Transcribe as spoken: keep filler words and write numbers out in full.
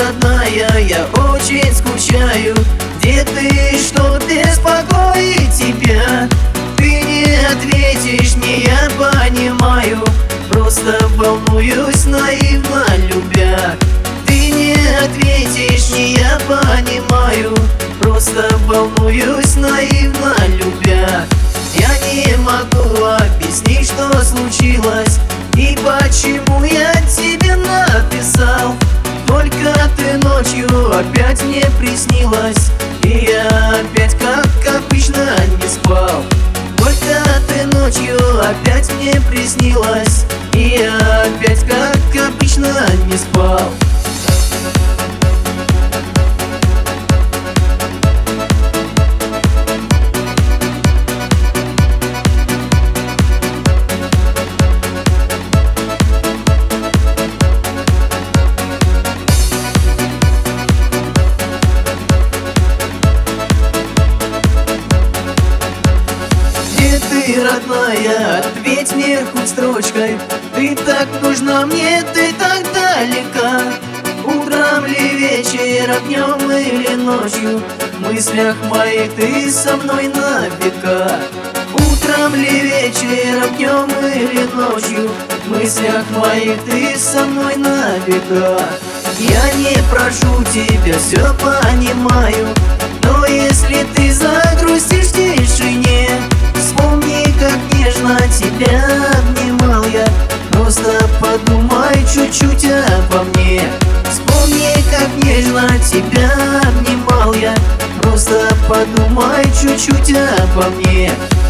родная, я очень скучаю. Где ты, что беспокоит тебя? Ты не ответишь мне, я понимаю. Просто волнуюсь, наивно любя. Ты не ответишь мне, я понимаю. Просто волнуюсь, наивно любя. Я не могу объяснить, что случилось и почему я тебе написал. Только ты ночью опять мне приснилась, и я опять, как обычно, не спал. Только ты ночью опять мне приснилась, и я опять, как обычно, не спал. Ты, родная, ответь мне хоть строчкой. Ты так нужна мне, ты так далека. Утром ли, вечером, днем или ночью, в мыслях моих ты со мной навека. Утром ли, вечером, днем или ночью, в мыслях моих ты со мной навека. Я не прошу тебя, все понимаю, но если ты загрустишь в тишине, вспомни, как нежно тебя обнимал я. Просто подумай чуть-чуть обо мне. Вспомни, как нежно тебя обнимал я. Просто подумай чуть-чуть обо мне.